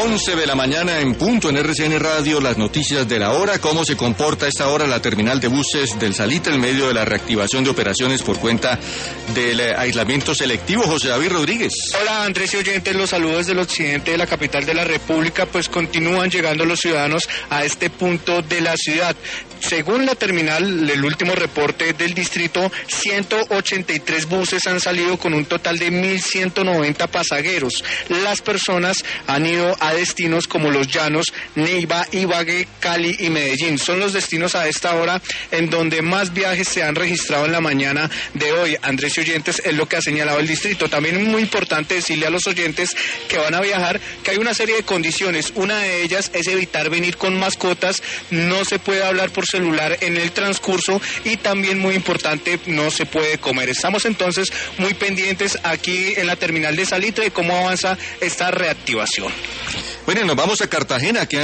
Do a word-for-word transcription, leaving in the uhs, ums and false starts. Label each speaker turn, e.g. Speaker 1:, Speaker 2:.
Speaker 1: once de la mañana en punto en R C N Radio, las noticias de la hora, cómo se comporta a esta hora la terminal de buses del Salitre en medio de la reactivación de operaciones por cuenta del eh, aislamiento selectivo. José David Rodríguez.
Speaker 2: Hola Andrés y oyentes, los saludos del occidente de la capital de la República, pues continúan llegando los ciudadanos a este punto de la ciudad. Según la terminal, el último reporte del distrito, ciento ochenta y tres buses han salido con un total de mil ciento noventa pasajeros. Las personas han ido a destinos como Los Llanos, Neiva, Ibagué, Cali y Medellín. Son los destinos a esta hora en donde más viajes se han registrado en la mañana de hoy. Andrés y oyentes, es lo que ha señalado el distrito. También es muy importante decirle a los oyentes que van a viajar que hay una serie de condiciones. Una de ellas es evitar venir con mascotas, no se puede hablar por celular en el transcurso y también muy importante, no se puede comer. Estamos entonces muy pendientes aquí en la terminal de Salitre de cómo avanza esta reactivación.
Speaker 1: Bueno, nos vamos a Cartagena, que